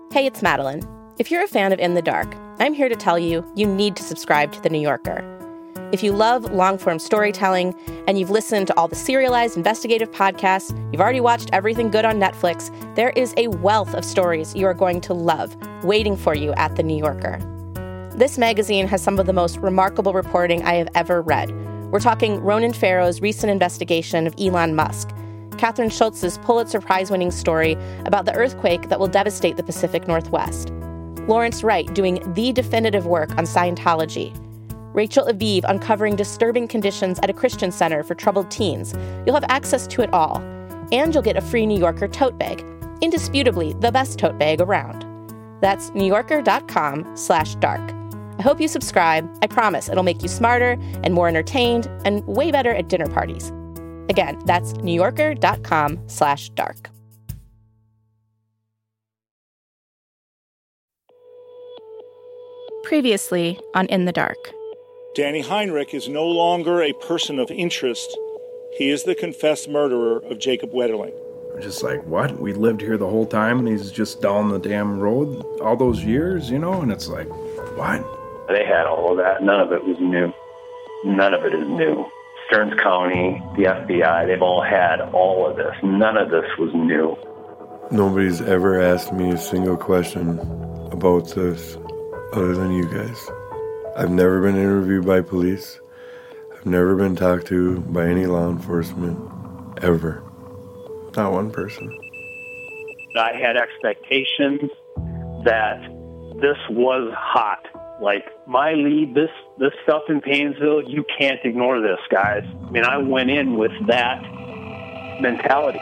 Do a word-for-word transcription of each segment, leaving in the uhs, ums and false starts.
Hey, it's Madeline. If you're a fan of In the Dark, I'm here to tell you you need to subscribe to The New Yorker. If you love long-form storytelling and you've listened to all the serialized investigative podcasts, you've already watched everything good on Netflix, there is a wealth of stories you are going to love waiting for you at The New Yorker. This magazine has some of the most remarkable reporting I have ever read. We're talking Ronan Farrow's recent investigation of Elon Musk, Catherine Schultz's Pulitzer Prize-winning story about the earthquake that will devastate the Pacific Northwest, Lawrence Wright doing the definitive work on Scientology, Rachel Aviv uncovering disturbing conditions at a Christian center for troubled teens. You'll have access to it all, and you'll get a free New Yorker tote bag, indisputably the best tote bag around. That's newyorker.com slash dark. I hope you subscribe. I promise it'll make you smarter and more entertained and way better at dinner parties. Again, that's newyorker.com slash dark. Previously on In the Dark. Danny Heinrich is no longer a person of interest. He is the confessed murderer of Jacob Wetterling. I'm just like, what? We lived here the whole time and he's just down the damn road all those years, you know? And it's like, what? They had all of that. None of it was new. None of it is new. Stearns County, the F B I, they've all had all of this. None of this was new. Nobody's ever asked me a single question about this other than you guys. I've never been interviewed by police. I've never been talked to by any law enforcement, ever. Not one person. I had expectations that this was hot. Like, my lead, this, this stuff in Paynesville, you can't ignore this, guys. I mean, I went in with that mentality.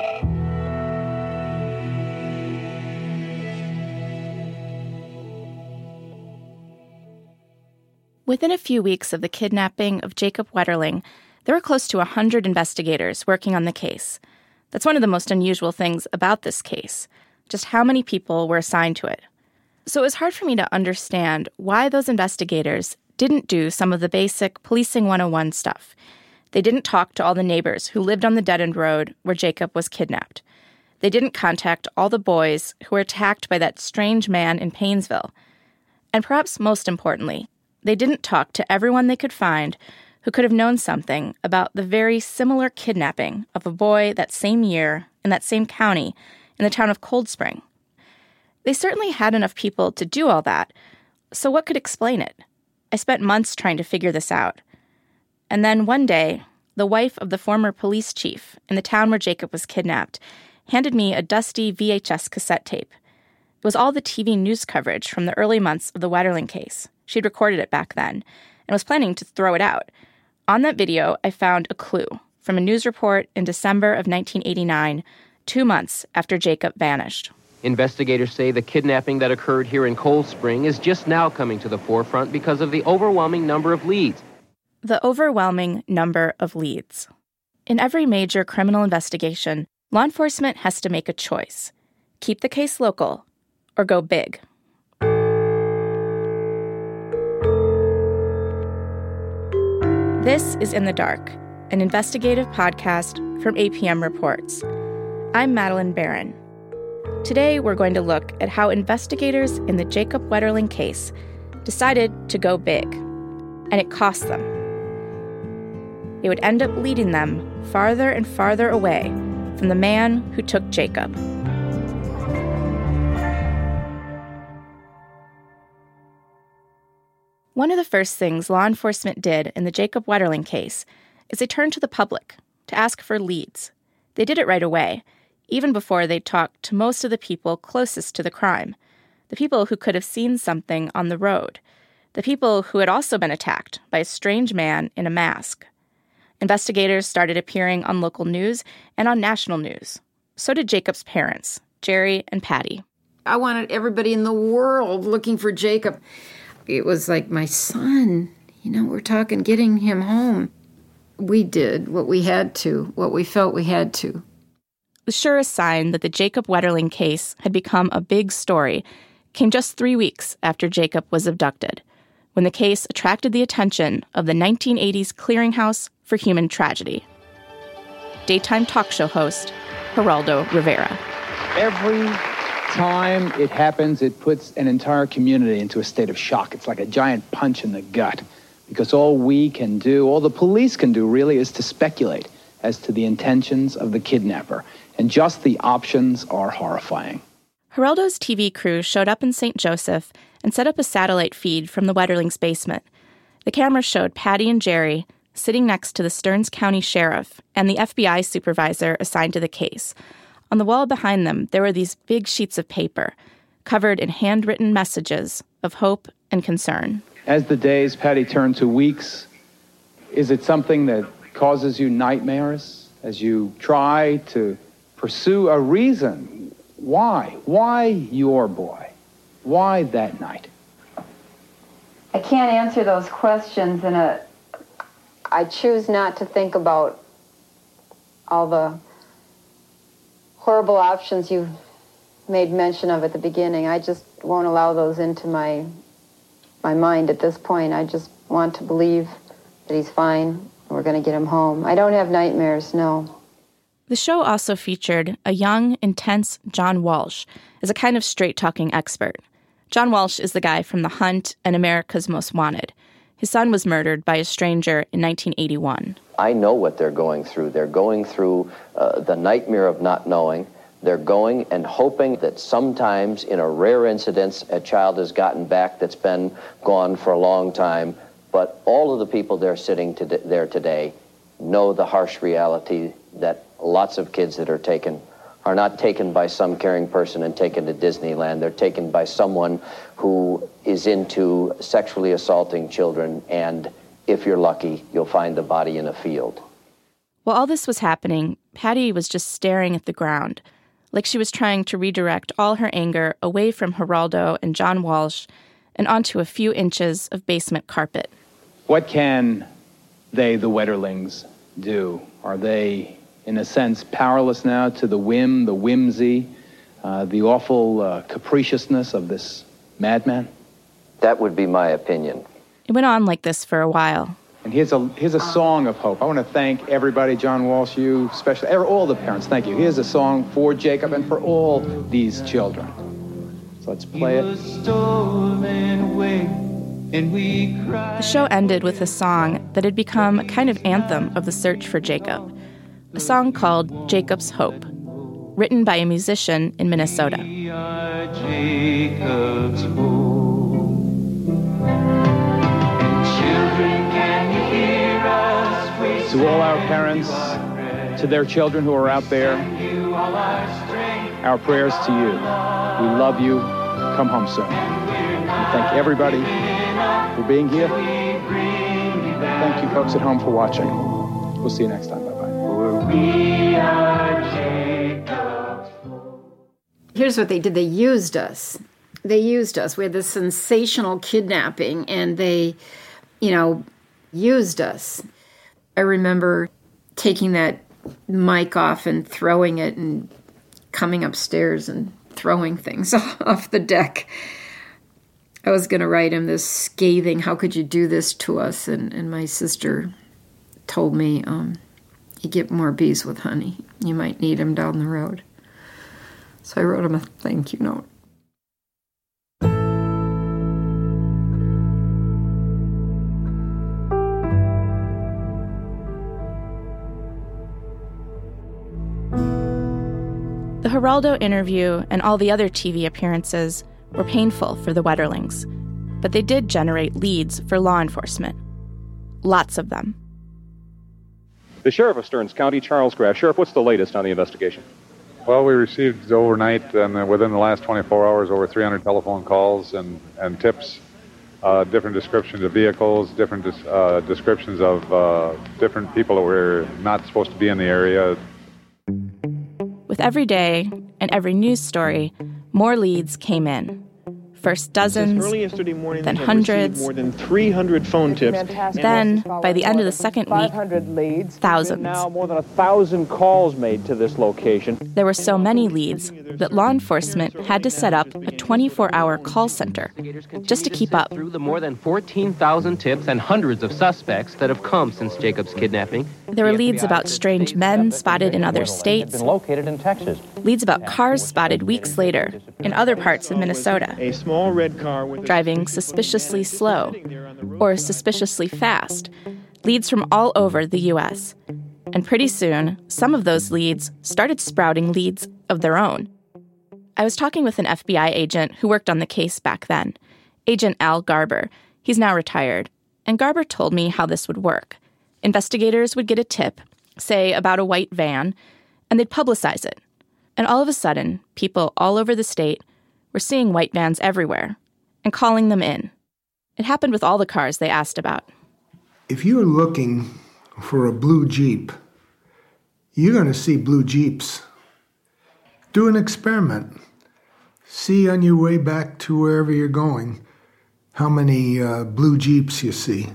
Within a few weeks of the kidnapping of Jacob Wetterling, there were close to one hundred investigators working on the case. That's one of the most unusual things about this case, just how many people were assigned to it. So it was hard for me to understand why those investigators didn't do some of the basic Policing one oh one stuff. They didn't talk to all the neighbors who lived on the dead-end road where Jacob was kidnapped. They didn't contact all the boys who were attacked by that strange man in Paynesville. And perhaps most importantly, they didn't talk to everyone they could find who could have known something about the very similar kidnapping of a boy that same year in that same county in the town of Cold Spring. They certainly had enough people to do all that, so what could explain it? I spent months trying to figure this out. And then one day, the wife of the former police chief in the town where Jacob was kidnapped handed me a dusty V H S cassette tape. It was all the T V news coverage from the early months of the Wetterling case. She'd recorded it back then and was planning to throw it out. On that video, I found a clue from a news report in December of nineteen eighty-nine, two months after Jacob vanished. Investigators say the kidnapping that occurred here in Cold Spring is just now coming to the forefront because of the overwhelming number of leads. The overwhelming number of leads. In every major criminal investigation, law enforcement has to make a choice. Keep the case local or go big. This is In the Dark, an investigative podcast from A P M Reports. I'm Madeline Barron. Today, we're going to look at how investigators in the Jacob Wetterling case decided to go big, and it cost them. It would end up leading them farther and farther away from the man who took Jacob. One of the first things law enforcement did in the Jacob Wetterling case is they turned to the public to ask for leads. They did it right away, even before they talked to most of the people closest to the crime, the people who could have seen something on the road, the people who had also been attacked by a strange man in a mask. Investigators started appearing on local news and on national news. So did Jacob's parents, Jerry and Patty. I wanted everybody in the world looking for Jacob. It was like my son, you know, we're talking getting him home. We did what we had to, what we felt we had to. The surest sign that the Jacob Wetterling case had become a big story came just three weeks after Jacob was abducted, when the case attracted the attention of the nineteen eighties Clearinghouse for Human Tragedy. Daytime talk show host, Geraldo Rivera. Every time it happens, it puts an entire community into a state of shock. It's like a giant punch in the gut, because all we can do, all the police can do really, is to speculate as to the intentions of the kidnapper. And just the options are horrifying. Geraldo's T V crew showed up in Saint Joseph and set up a satellite feed from the Wetterlings' basement. The camera showed Patty and Jerry sitting next to the Stearns County Sheriff and the F B I supervisor assigned to the case. On the wall behind them, there were these big sheets of paper, covered in handwritten messages of hope and concern. As the days, Patty, turn to weeks, is it something that causes you nightmares as you try to pursue a reason? Why? Why your boy? Why that night? I can't answer those questions in a... I choose not to think about all the horrible options you made mention of at the beginning. I just won't allow those into my my mind at this point. I just want to believe that he's fine and we're going to get him home. I don't have nightmares, no. The show also featured a young, intense John Walsh as a kind of straight-talking expert. John Walsh is the guy from The Hunt and America's Most Wanted. His son was murdered by a stranger in nineteen eighty-one. I know what they're going through. They're going through uh, the nightmare of not knowing. They're going and hoping that sometimes in a rare incident, a child has gotten back that's been gone for a long time. But all of the people they're sitting to there today know the harsh reality that lots of kids that are taken are not taken by some caring person and taken to Disneyland. They're taken by someone who is into sexually assaulting children, and if you're lucky, you'll find the body in a field. While all this was happening, Patty was just staring at the ground, like she was trying to redirect all her anger away from Geraldo and John Walsh and onto a few inches of basement carpet. What can they, the Wetterlings, do? Are they, in a sense, powerless now to the whim, the whimsy, uh, the awful uh, capriciousness of this madman? That would be my opinion. It went on like this for a while. And here's a here's a song of hope. I want to thank everybody, John Walsh, you, especially, all the parents, thank you. Here's a song for Jacob and for all these children. So let's play it. The show ended with a song that had become a kind of anthem of the search for Jacob. A song called Jacob's Hope, written by a musician in Minnesota. We are Jacob's hope. To all our parents, to their children who are out there, our prayers to you. We love you. Come home soon. And thank everybody for being here. Thank you folks at home for watching. We'll see you next time. Bye-bye. Here's what they did. They used us. They used us. We had this sensational kidnapping, and they, you know, used us. I remember taking that mic off and throwing it and coming upstairs and throwing things off the deck. I was going to write him this scathing, how could you do this to us? And, and my sister told me, um, you get more bees with honey. You might need him down the road. So I wrote him a thank you note. The Geraldo interview and all the other T V appearances were painful for the Wetterlings, but they did generate leads for law enforcement. Lots of them. The Sheriff of Stearns County, Charles Graff. Sheriff, what's the latest on the investigation? Well, we received overnight and within the last twenty-four hours over three hundred telephone calls and, and tips, uh, different descriptions of vehicles, different uh, descriptions of uh, different people that were not supposed to be in the area. With every day and every news story, more leads came in. First dozens, Early yesterday morning, then we have hundreds. received more than three hundred phone tips. Then, by the end of the second week, thousands. Now more than a thousand calls made to this location. There were so many leads that law enforcement had to set up a twenty-four hour call center just to keep up. Through the more than fourteen thousand tips and hundreds of suspects that have come since Jacob's kidnapping. There were leads about strange men spotted in other states. Been located in Texas. Leads about cars spotted weeks later in other parts of Minnesota. A small red car with driving suspiciously slow or suspiciously fast. Leads from all over the U S. And pretty soon, some of those leads started sprouting leads of their own. I was talking with an F B I agent who worked on the case back then, Agent Al Garber. He's now retired. And Garber told me how this would work. Investigators would get a tip, say about a white van, and they'd publicize it. And all of a sudden, people all over the state were seeing white vans everywhere and calling them in. It happened with all the cars they asked about. If you're looking for a blue Jeep, you're going to see blue Jeeps. Do an experiment. See on your way back to wherever you're going how many uh, blue Jeeps you see.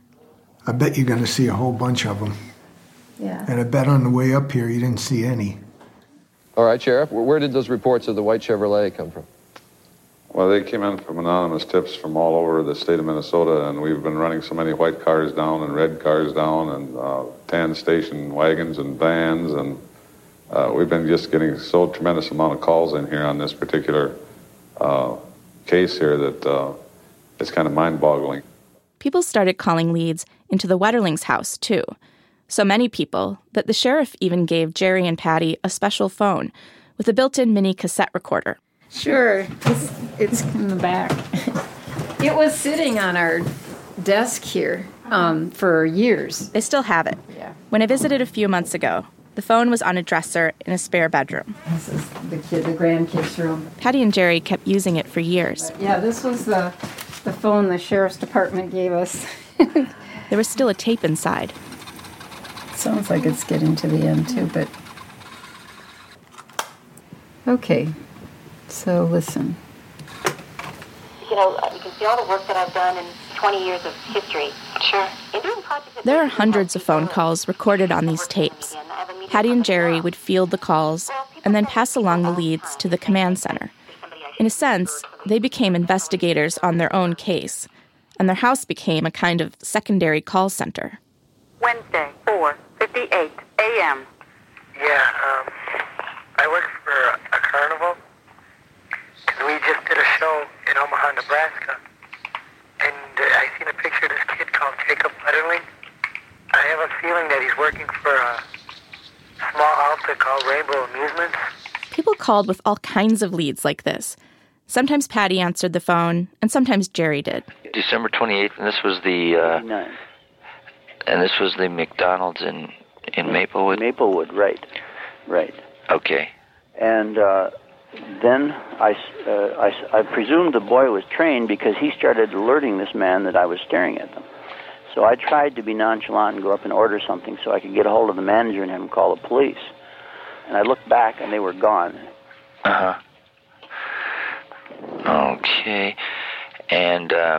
I bet you're going to see a whole bunch of them. Yeah. And I bet on the way up here you didn't see any. All right, Sheriff, where did those reports of the white Chevrolet come from? Well, they came in from anonymous tips from all over the state of Minnesota, and we've been running so many white cars down and red cars down and uh, tan station wagons and vans, and uh, we've been just getting so tremendous amount of calls in here on this particular uh, case here that uh, it's kind of mind-boggling. People started calling leads into the Wetterlings' house, too. So many people that the sheriff even gave Jerry and Patty a special phone with a built-in mini cassette recorder. Sure, it's, it's in the back. It was sitting on our desk here um, for years. They still have it. Yeah. When I visited a few months ago, the phone was on a dresser in a spare bedroom. This is the kid, the grandkids' room. Patty and Jerry kept using it for years. But yeah, this was the, the phone the sheriff's department gave us. There was still a tape inside. Sounds like it's getting to the end, too, but... Okay, so listen. You know, you can see all the work that I've done in twenty years of history. Sure. There are hundreds of phone calls recorded on these tapes. Patty and Jerry would field the calls and then pass along the leads to the command center. In a sense, they became investigators on their own case, and their house became a kind of secondary call center. Wednesday, four fifty-eight a.m. Yeah, um, I work for a, a carnival, because we just did a show in Omaha, Nebraska, and uh, I seen a picture of this kid called Jacob Wetterling. I have a feeling that he's working for a small outfit called Rainbow Amusements. People called with all kinds of leads like this. Sometimes Patty answered the phone, and sometimes Jerry did. December twenty-eighth, and this was the... Uh, and this was the McDonald's in, in Maplewood? Maplewood, right. Right. Okay. And uh, then I, uh, I, I presumed the boy was trained because he started alerting this man that I was staring at them. So I tried to be nonchalant and go up and order something so I could get a hold of the manager and have him call the police. And I looked back, and they were gone. Uh-huh. Okay. And, uh,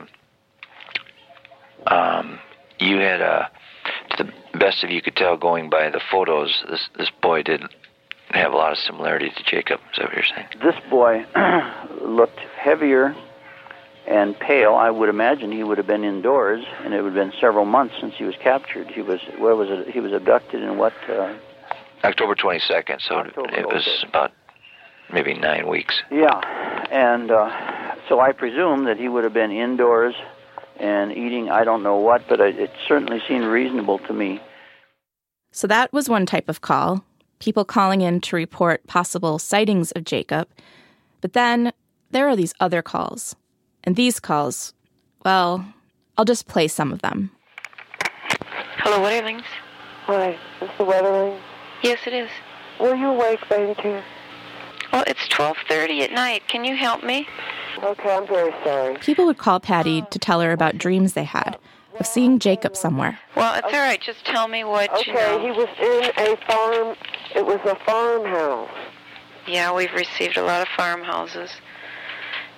um, you had, uh, to the best of you could tell going by the photos, this this boy didn't have a lot of similarity to Jacob. Is that what you're saying? This boy looked heavier and pale. I would imagine he would have been indoors, and it would have been several months since he was captured. He was, where was it? He was abducted in what? Uh, October twenty-second, so October, it was okay. About maybe nine weeks. Yeah, and uh, so I presume that he would have been indoors and eating I don't know what, but it certainly seemed reasonable to me. So that was one type of call, people calling in to report possible sightings of Jacob. But then there are these other calls. And these calls, well, I'll just play some of them. Hello, Wetterlings. Hi, is this the Wetterlings? Yes, it is. Were you awake by any chance? Well, it's twelve thirty at night. Can you help me? Okay, I'm very sorry. People would call Patty to tell her about dreams they had of seeing Jacob somewhere. Well, it's all right. Just tell me what okay, you know. Okay, he was in a farm. It was a farmhouse. Yeah, we've received a lot of farmhouses.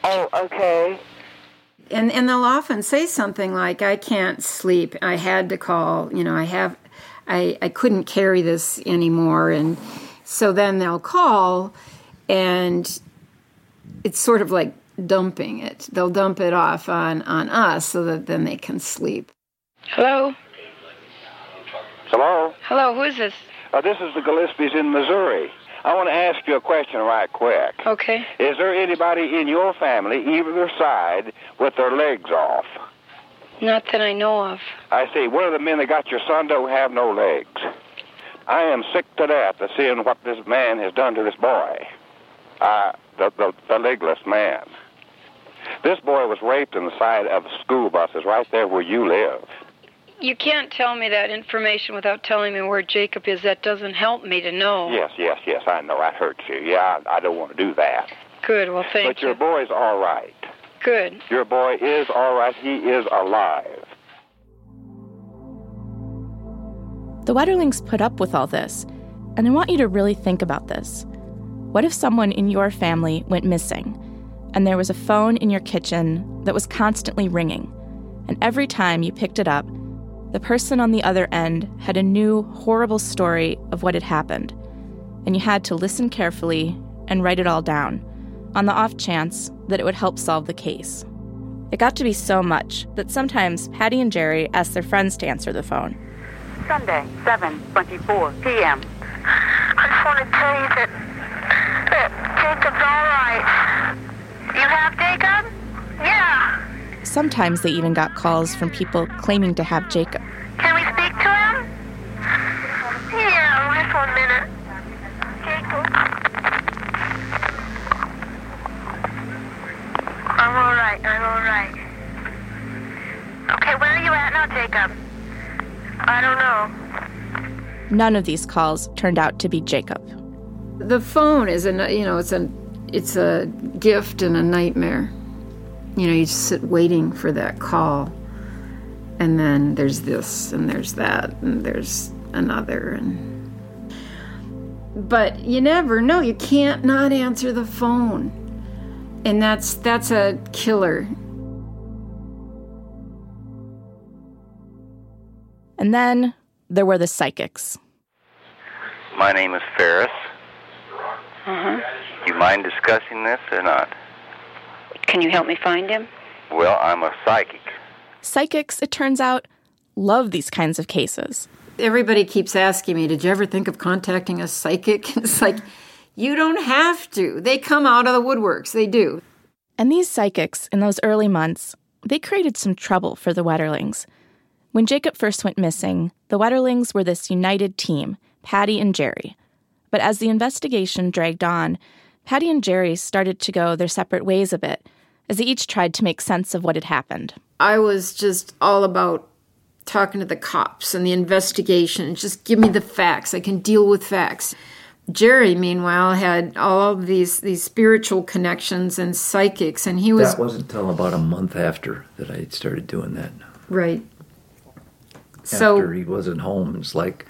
Oh, okay. And and they'll often say something like, I can't sleep. I had to call. You know, I have, I, I couldn't carry this anymore. And so then they'll call, and it's sort of like dumping it. They'll dump it off on, on us so that then they can sleep. Hello? Hello? Hello, who is this? Uh, this is the Gillespies in Missouri. I want to ask you a question right quick. Okay. Is there anybody in your family, either side, with their legs off? Not that I know of. I see. One of the men that got your son don't have no legs. I am sick to death of seeing what this man has done to this boy. Uh, the, the, the legless man. This boy was raped in the side of school buses right there where you live. You can't tell me that information without telling me where Jacob is. That doesn't help me to know. Yes, yes, yes, I know. I hurt you. Yeah, I, I don't want to do that. Good, well, thank but you. But your boy's all right. Good. Your boy is all right. He is alive. The Wetterlings put up with all this, and I want you to really think about this. What if someone in your family went missing, and there was a phone in your kitchen that was constantly ringing, and every time you picked it up, the person on the other end had a new, horrible story of what had happened, and you had to listen carefully and write it all down, on the off chance that it would help solve the case. It got to be so much that sometimes Patty and Jerry asked their friends to answer the phone. Sunday, seven twenty-four p.m. I just want to tell you that, that Jacob's all right. You have Jacob? Yeah. Sometimes they even got calls from people claiming to have Jacob. Can we speak to him? Yeah, just one minute. Jacob. I'm all right, I'm all right. Okay, where are you at now, Jacob? I don't know. None of these calls turned out to be Jacob. The phone is a, you know, it's a, it's a gift and a nightmare. You know, you just sit waiting for that call, and then there's this, and there's that, and there's another, and... But you never know. You can't not answer the phone. And that's that's a killer. And then there were the psychics. My name is Ferris. Uh-huh. You mind discussing this or not? Can you help me find him? Well, I'm a psychic. Psychics, it turns out, love these kinds of cases. Everybody keeps asking me, did you ever think of contacting a psychic? It's like, you don't have to. They come out of the woodworks. They do. And these psychics, in those early months, they created some trouble for the Wetterlings. When Jacob first went missing, the Wetterlings were this united team, Patty and Jerry. But as the investigation dragged on, Patty and Jerry started to go their separate ways a bit, as they each tried to make sense of what had happened. I was just all about talking to the cops and the investigation. Just give me the facts. I can deal with facts. Jerry, meanwhile, had all of these, these spiritual connections and psychics, and he was... That wasn't until about a month after that I started doing that. Right. After So he wasn't home, it's like,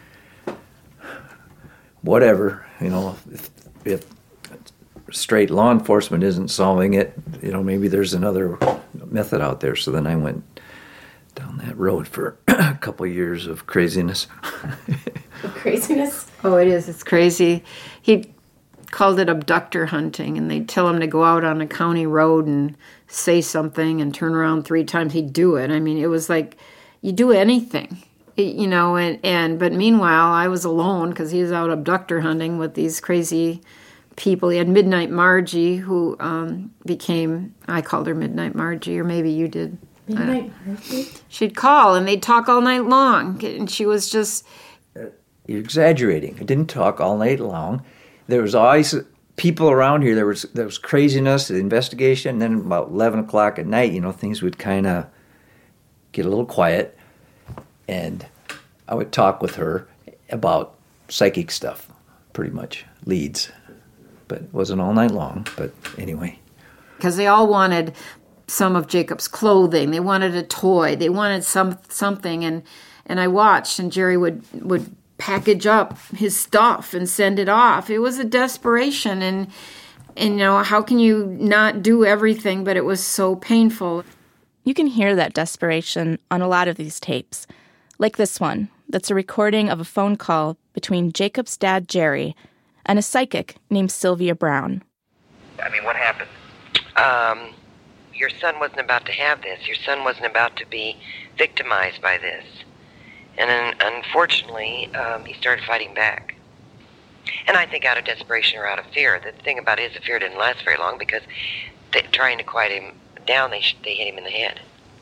whatever, you know, if, if straight law enforcement isn't solving it, you know, maybe there's another method out there. So then I went down that road for a couple of years of craziness. Craziness? Oh, it is. It's crazy. He called it abductor hunting, and they'd tell him to go out on a county road and say something and turn around three times. He'd do it. I mean, it was like, you do anything, you know, and, and but meanwhile, I was alone because he was out abductor hunting with these crazy people. He had Midnight Margie, who um, became, I called her Midnight Margie, or maybe you did. Midnight Margie? She'd call, and they'd talk all night long, and she was just... You're exaggerating. I didn't talk all night long. There was always people around here. There was there was craziness, the investigation, and then about eleven o'clock at night, you know, things would kind of get a little quiet, and I would talk with her about psychic stuff, pretty much, leads. But it wasn't all night long, but anyway. Because they all wanted some of Jacob's clothing. They wanted a toy. They wanted some something, and and I watched, and Jerry would would package up his stuff and send it off. It was a desperation, and And, you know, how can you not do everything? But it was so painful. You can hear that desperation on a lot of these tapes, like this one that's a recording of a phone call between Jacob's dad, Jerry, and a psychic named Sylvia Brown. I mean, what happened? Um, your son wasn't about to have this. Your son wasn't about to be victimized by this. And then, unfortunately, um, he started fighting back. And I think out of desperation or out of fear. The thing about it is the fear didn't last very long because they, trying to quiet him down, they, sh- they hit him in the head.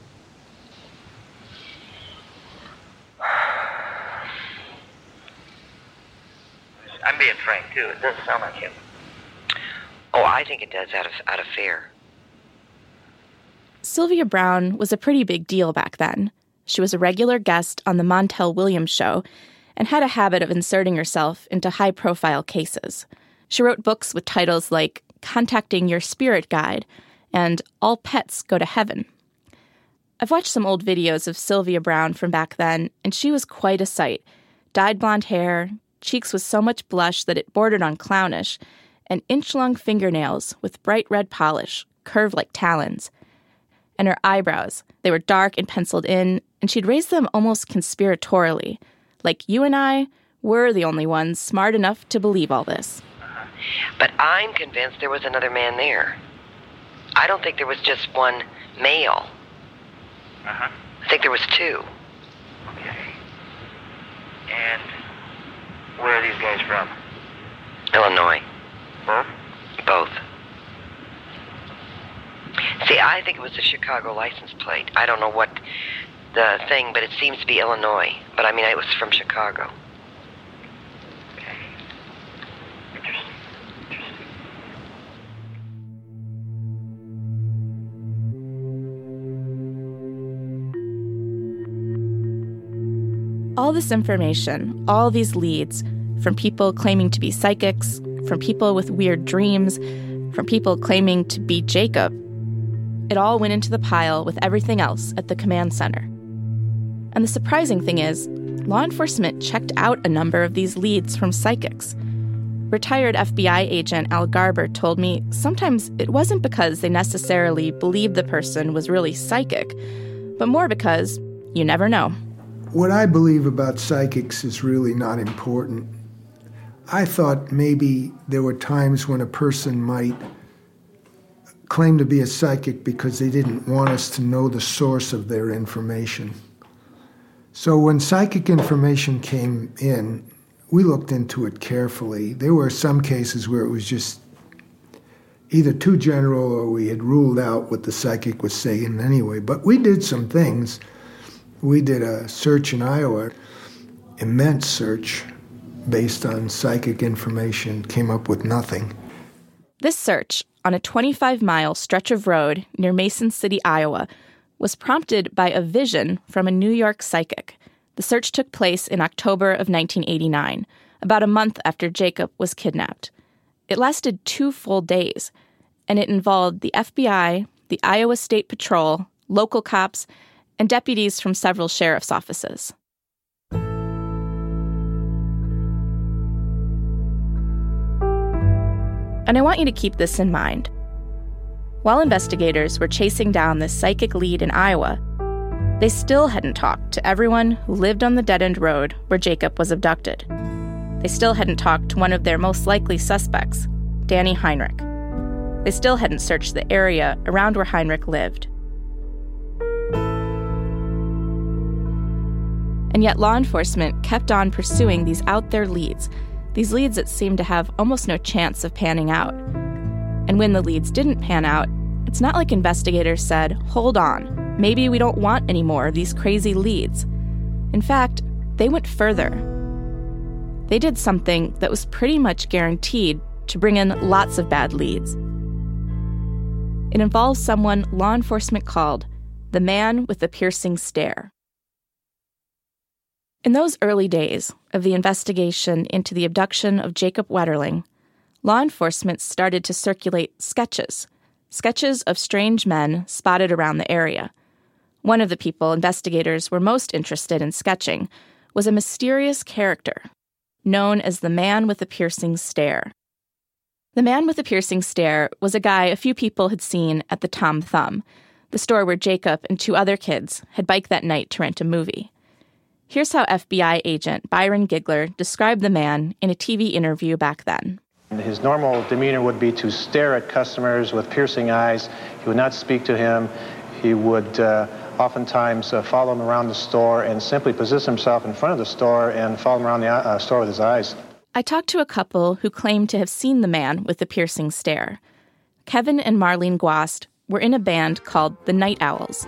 I'm being frank, too. It doesn't sound like him. Oh, I think it does out of out of fear. Sylvia Brown was a pretty big deal back then. She was a regular guest on the Montel Williams show and had a habit of inserting herself into high-profile cases. She wrote books with titles like Contacting Your Spirit Guide and All Pets Go to Heaven. I've watched some old videos of Sylvia Brown from back then, and she was quite a sight. Dyed blonde hair, cheeks with so much blush that it bordered on clownish, and inch-long fingernails with bright red polish, curved like talons. And her eyebrows, they were dark and penciled in, and she'd raised them almost conspiratorially, like you and I were the only ones smart enough to believe all this. Uh-huh. But I'm convinced there was another man there. I don't think there was just one male. Uh-huh. I think there was two. Okay. And where are these guys from? Illinois. Both? Both. See, I think it was a Chicago license plate. I don't know what the thing, but it seems to be Illinois. But I mean, it was from Chicago. Okay. Interesting. Interesting. All this information, all these leads, from people claiming to be psychics, from people with weird dreams, from people claiming to be Jacob, it all went into the pile with everything else at the command center. And the surprising thing is, law enforcement checked out a number of these leads from psychics. Retired F B I agent Al Garber told me sometimes it wasn't because they necessarily believed the person was really psychic, but more because you never know. What I believe about psychics is really not important. I thought maybe there were times when a person might claim to be a psychic because they didn't want us to know the source of their information. So when psychic information came in, we looked into it carefully. There were some cases where it was just either too general or we had ruled out what the psychic was saying anyway. But we did some things. We did a search in Iowa, immense search based on psychic information, came up with nothing. This search on a twenty-five mile stretch of road near Mason City, Iowa, was prompted by a vision from a New York psychic. The search took place in October of nineteen eighty-nine, about a month after Jacob was kidnapped. It lasted two full days, and it involved the F B I, the Iowa State Patrol, local cops, and deputies from several sheriff's offices. And I want you to keep this in mind. While investigators were chasing down this psychic lead in Iowa, they still hadn't talked to everyone who lived on the dead-end road where Jacob was abducted. They still hadn't talked to one of their most likely suspects, Danny Heinrich. They still hadn't searched the area around where Heinrich lived. And yet law enforcement kept on pursuing these out-there leads, these leads that seemed to have almost no chance of panning out. And when the leads didn't pan out, it's not like investigators said, hold on, maybe we don't want any more of these crazy leads. In fact, they went further. They did something that was pretty much guaranteed to bring in lots of bad leads. It involves someone law enforcement called the man with the piercing stare. In those early days of the investigation into the abduction of Jacob Wetterling, law enforcement started to circulate sketches, sketches of strange men spotted around the area. One of the people investigators were most interested in sketching was a mysterious character known as the man with the piercing stare. The man with the piercing stare was a guy a few people had seen at the Tom Thumb, the store where Jacob and two other kids had biked that night to rent a movie. Here's how F B I agent Byron Gigler described the man in a T V interview back then. His normal demeanor would be to stare at customers with piercing eyes. He would not speak to him. He would uh, oftentimes uh, follow him around the store and simply position himself in front of the store and follow him around the uh, store with his eyes. I talked to a couple who claimed to have seen the man with the piercing stare. Kevin and Marlene Guast were in a band called the Night Owls.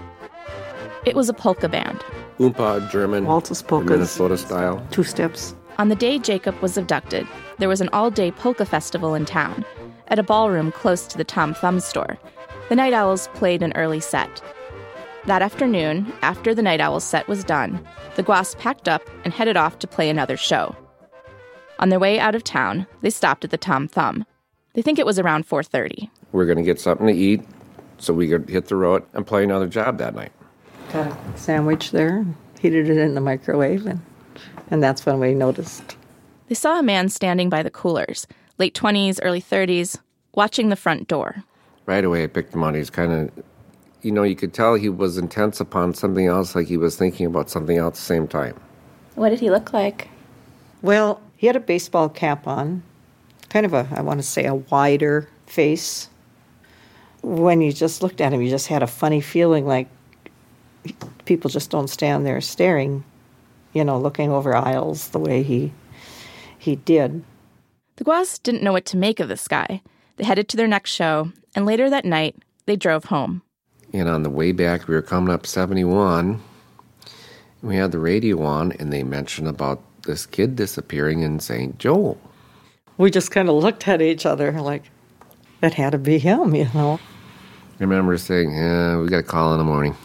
It was a polka band. Oompa, German, Waltzes, polkas, Minnesota style. Two steps. On the day Jacob was abducted, there was an all-day polka festival in town, at a ballroom close to the Tom Thumb store. The Night Owls played an early set. That afternoon, after the Night Owls set was done, the Guasts packed up and headed off to play another show. On their way out of town, they stopped at the Tom Thumb. They think it was around four thirty. We're going to get something to eat so we could hit the road and play another job that night. Got a sandwich there, heated it in the microwave, and, and that's when we noticed. They saw a man standing by the coolers, late twenties, early thirties, watching the front door. Right away I picked him out. He's kind of, you know, you could tell he was intense upon something else, like he was thinking about something else at the same time. What did he look like? Well, he had a baseball cap on, kind of a, I want to say, a wider face. When you just looked at him, you just had a funny feeling like people just don't stand there staring, you know, looking over aisles the way he he did. The Guasts didn't know what to make of this guy. They headed to their next show, and later that night, they drove home. And on the way back, we were coming up seventy-one. We had the radio on, and they mentioned about this kid disappearing in Saint Joe. We just kind of looked at each other like, it had to be him, you know. I remember saying, yeah, we got a call in the morning.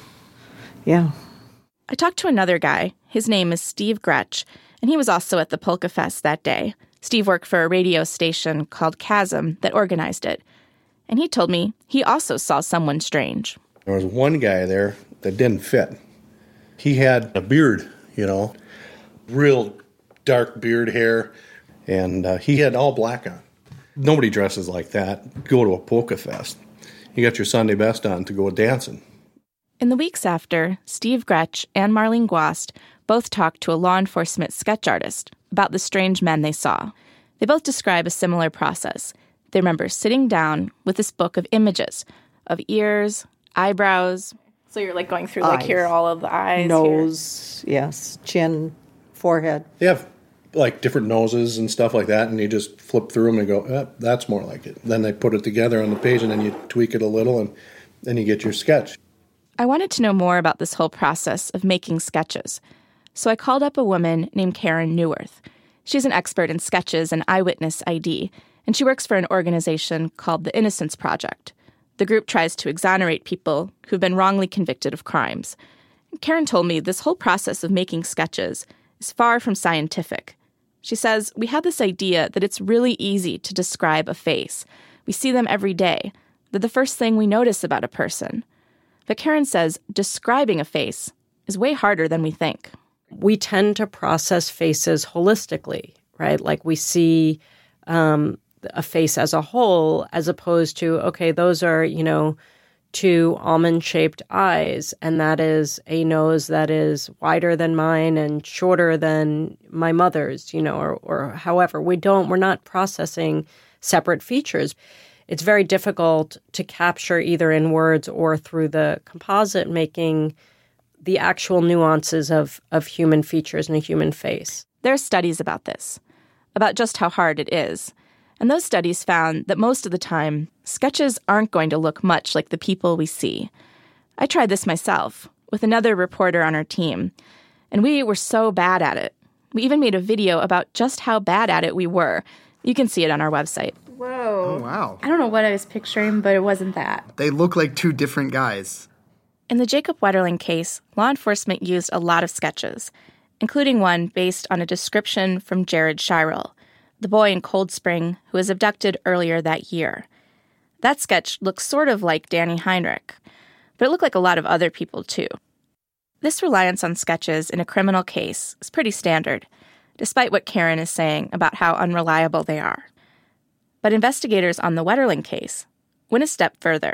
Yeah. I talked to another guy. His name is Steve Gretsch, and he was also at the Polka Fest that day. Steve worked for a radio station called Chasm that organized it. And he told me he also saw someone strange. There was one guy there that didn't fit. He had a beard, you know, real dark beard hair, and uh, he had all black on. Nobody dresses like that. Go to a polka fest. You got your Sunday best on to go dancing. In the weeks after, Steve Gretsch and Marlene Guast both talked to a law enforcement sketch artist about the strange men they saw. They both describe a similar process. They remember sitting down with this book of images of ears, eyebrows. So you're like going through like eyes. Here all of the eyes. Nose, here. Yes, chin, forehead. They have like different noses and stuff like that, and you just flip through them and go, eh, that's more like it. Then they put it together on the page, and then you tweak it a little, and then you get your sketch. I wanted to know more about this whole process of making sketches. So I called up a woman named Karen Neuwirth. She's an expert in sketches and eyewitness I D, and she works for an organization called the Innocence Project. The group tries to exonerate people who've been wrongly convicted of crimes. Karen told me this whole process of making sketches is far from scientific. She says, we had this idea that it's really easy to describe a face. We see them every day. They're the first thing we notice about a person. But Karen says describing a face is way harder than we think. We tend to process faces holistically, right? Like we see um, a face as a whole, as opposed to, okay, those are, you know, two almond-shaped eyes, and that is a nose that is wider than mine and shorter than my mother's, you know, or, or however. We don't, we're not processing separate features. It's very difficult to capture either in words or through the composite making the actual nuances of, of human features in a human face. There are studies about this, about just how hard it is. And those studies found that most of the time, sketches aren't going to look much like the people we see. I tried this myself with another reporter on our team, and we were so bad at it. We even made a video about just how bad at it we were. You can see it on our website. Whoa. Oh, wow. I don't know what I was picturing, but it wasn't that. They look like two different guys. In the Jacob Wetterling case, law enforcement used a lot of sketches, including one based on a description from Jared Shirel, the boy in Cold Spring who was abducted earlier that year. That sketch looks sort of like Danny Heinrich, but it looked like a lot of other people too. This reliance on sketches in a criminal case is pretty standard, despite what Karen is saying about how unreliable they are. But investigators on the Wetterling case went a step further.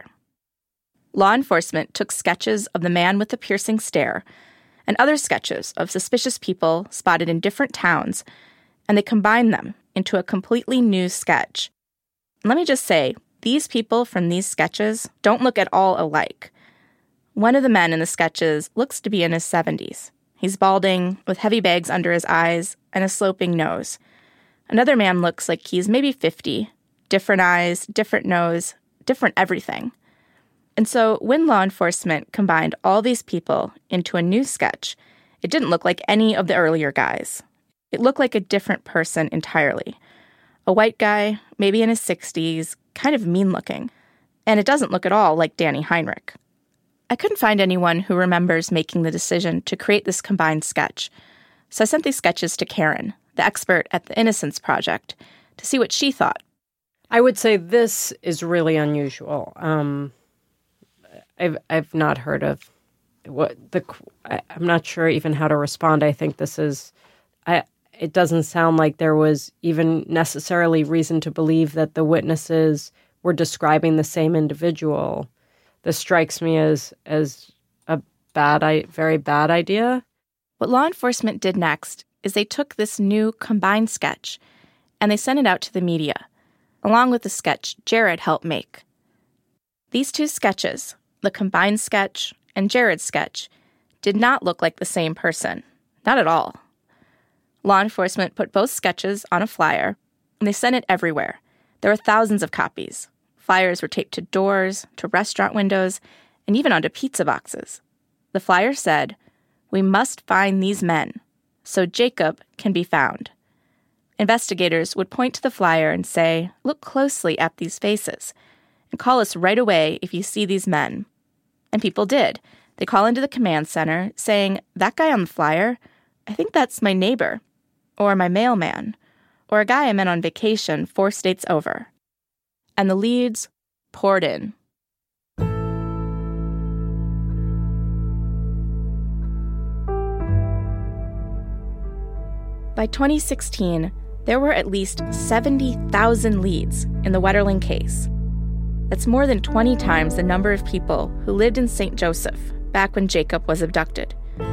Law enforcement took sketches of the man with the piercing stare and other sketches of suspicious people spotted in different towns, and they combined them into a completely new sketch. And let me just say, these people from these sketches don't look at all alike. One of the men in the sketches looks to be in his seventies. He's balding, with heavy bags under his eyes and a sloping nose. Another man looks like he's maybe fifty. Different eyes, different nose, different everything. And so when law enforcement combined all these people into a new sketch, it didn't look like any of the earlier guys. It looked like a different person entirely. A white guy, maybe in his sixties, kind of mean-looking. And it doesn't look at all like Danny Heinrich. I couldn't find anyone who remembers making the decision to create this combined sketch. So I sent these sketches to Karen, the expert at the Innocence Project, to see what she thought. I would say this is really unusual. Um, I've I've not heard of what the. I, I'm not sure even how to respond. I think this is. I. It doesn't sound like there was even necessarily reason to believe that the witnesses were describing the same individual. This strikes me as as a bad, I very bad idea. What law enforcement did next is they took this new combined sketch and they sent it out to the media, along with the sketch Jared helped make. These two sketches, the combined sketch and Jared's sketch, did not look like the same person. Not at all. Law enforcement put both sketches on a flyer, and they sent it everywhere. There were thousands of copies. Flyers were taped to doors, to restaurant windows, and even onto pizza boxes. The flyer said, "We must find these men so Jacob can be found." Investigators would point to the flyer and say, "Look closely at these faces, and call us right away if you see these men." And people did. They call into the command center saying, "That guy on the flyer, I think that's my neighbor, or my mailman, or a guy I met on vacation four states over." And the leads poured in. By twenty sixteen, there were at least seventy thousand leads in the Wetterling case. That's more than twenty times the number of people who lived in Saint Joseph back when Jacob was abducted.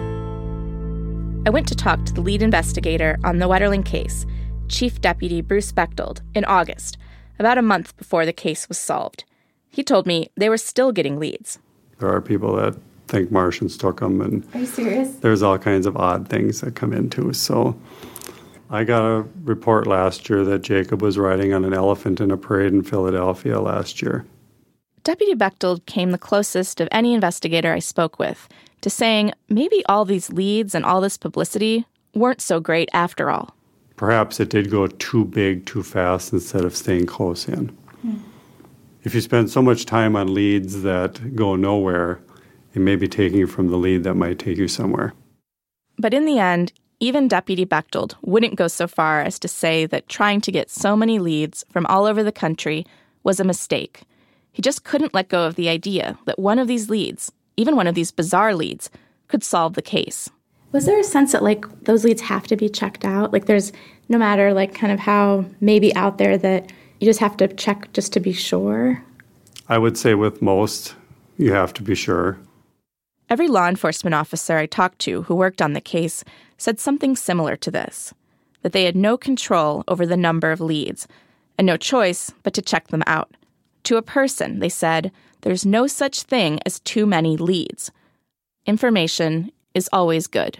I went to talk to the lead investigator on the Wetterling case, Chief Deputy Bruce Bechtold, in August, about a month before the case was solved. He told me they were still getting leads. There are people that think Martians took them, and Are you serious? There's all kinds of odd things that come into. So I got a report last year that Jacob was riding on an elephant in a parade in Philadelphia last year. Deputy Bechtold came the closest of any investigator I spoke with to saying maybe all these leads and all this publicity weren't so great after all. Perhaps it did go too big too fast instead of staying close in. Hmm. If you spend so much time on leads that go nowhere, it may be taking you from the lead that might take you somewhere. But in the end, even Deputy Bechtold wouldn't go so far as to say that trying to get so many leads from all over the country was a mistake. He just couldn't let go of the idea that one of these leads, even one of these bizarre leads, could solve the case. Was there a sense that, like, those leads have to be checked out? Like, there's no matter, like, kind of how maybe out there that you just have to check just to be sure? I would say with most, you have to be sure. Every law enforcement officer I talked to who worked on the case said something similar to this, that they had no control over the number of leads, and no choice but to check them out. To a person, they said, there's no such thing as too many leads. Information is always good.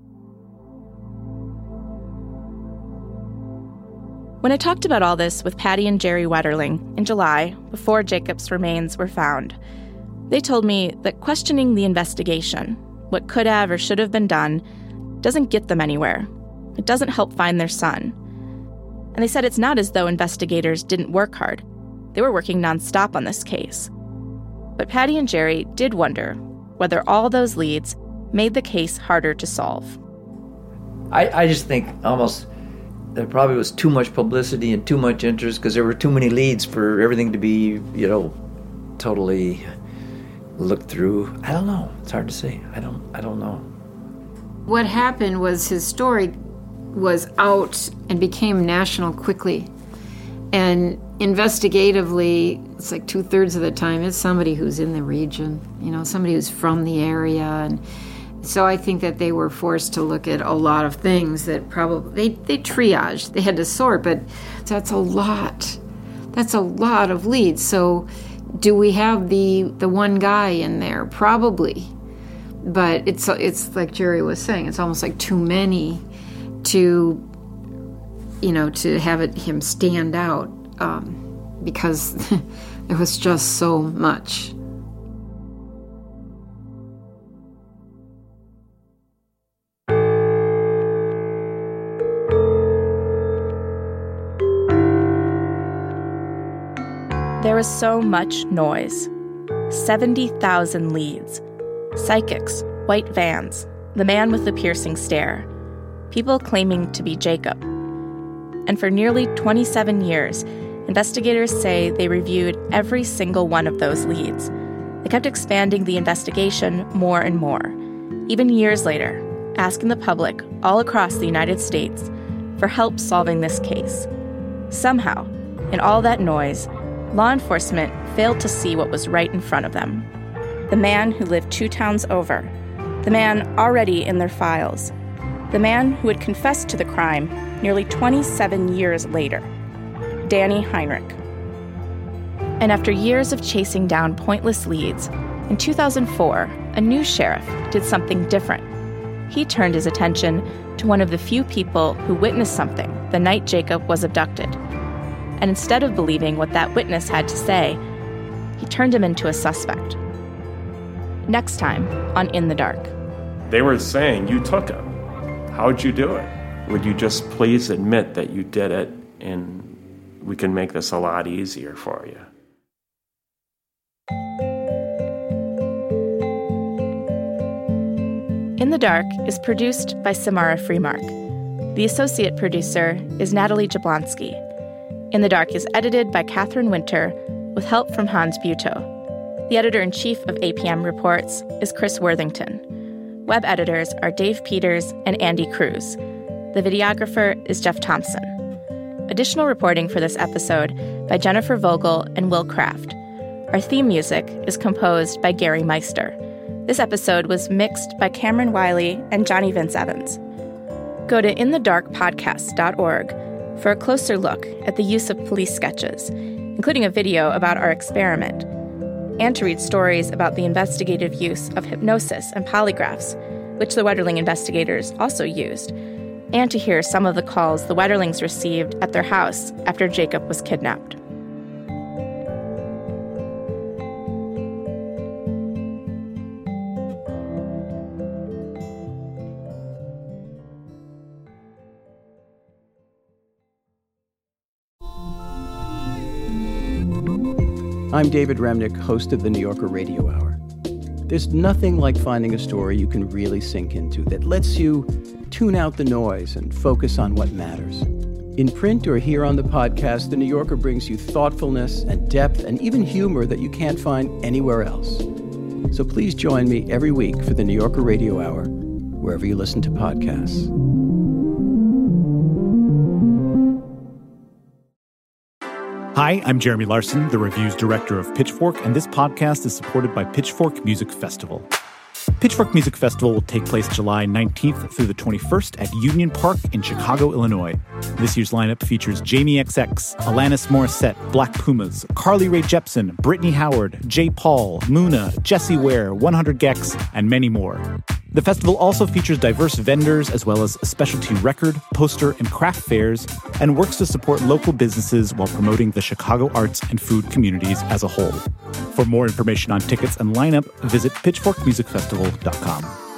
When I talked about all this with Patty and Jerry Wetterling in July, before Jacob's remains were found, they told me that questioning the investigation, what could have or should have been done, doesn't get them anywhere. It doesn't help find their son. And they said it's not as though investigators didn't work hard. They were working nonstop on this case. But Patty and Jerry did wonder whether all those leads made the case harder to solve. I, I just think almost there probably was too much publicity and too much interest because there were too many leads for everything to be, you know, totally looked through. I don't know. It's hard to say. I don't I don't know. What happened was his story was out and became national quickly. And investigatively, it's like two-thirds of the time, it's somebody who's in the region, you know, somebody who's from the area. And so I think that they were forced to look at a lot of things that probably, they, they triaged, they had to sort, but that's a lot. That's a lot of leads. So do we have the the one guy in there? Probably. But it's it's like Jerry was saying, it's almost like too many to, you know, to have it him stand out um, because there was just so much. There was so much noise. seventy thousand leads. Psychics, white vans, the man with the piercing stare. People claiming to be Jacob. And for nearly twenty-seven years, investigators say they reviewed every single one of those leads. They kept expanding the investigation more and more, even years later, asking the public all across the United States for help solving this case. Somehow, in all that noise, law enforcement failed to see what was right in front of them. The man who lived two towns over. The man already in their files. The man who had confessed to the crime nearly twenty-seven years later. Danny Heinrich. And after years of chasing down pointless leads, in two thousand four, a new sheriff did something different. He turned his attention to one of the few people who witnessed something the night Jacob was abducted. And instead of believing what that witness had to say, he turned him into a suspect. Next time on In the Dark. They were saying, you took him. How'd you do it? Would you just please admit that you did it, and we can make this a lot easier for you? In the Dark is produced by Samara Freemark. The associate producer is Natalie Jablonski. In the Dark is edited by Catherine Winter with help from Hans Buetow. The editor-in-chief of A P M Reports is Chris Worthington. Web editors are Dave Peters and Andy Cruz. The videographer is Jeff Thompson. Additional reporting for this episode by Jennifer Vogel and Will Kraft. Our theme music is composed by Gary Meister. This episode was mixed by Cameron Wiley and Johnny Vince Evans. Go to in the dark podcast dot org for a closer look at the use of police sketches, including a video about our experiment, and to read stories about the investigative use of hypnosis and polygraphs, which the Wetterling investigators also used, and to hear some of the calls the Wetterlings received at their house after Jacob was kidnapped. I'm David Remnick, host of the New Yorker Radio Hour. There's nothing like finding a story you can really sink into that lets you tune out the noise and focus on what matters. In print or here on the podcast, the New Yorker brings you thoughtfulness and depth and even humor that you can't find anywhere else. So please join me every week for the New Yorker Radio Hour, wherever you listen to podcasts. Hi, I'm Jeremy Larson, the reviews director of Pitchfork, and this podcast is supported by Pitchfork Music Festival. Pitchfork Music Festival will take place July nineteenth through the twenty-first at Union Park in Chicago, Illinois. This year's lineup features Jamie X X, Alanis Morissette, Black Pumas, Carly Rae Jepsen, Brittany Howard, J. Paul, Muna, Jessie Ware, one hundred gecs, and many more. The festival also features diverse vendors as well as specialty record, poster, and craft fairs, and works to support local businesses while promoting the Chicago arts and food communities as a whole. For more information on tickets and lineup, visit pitchfork music festival dot com.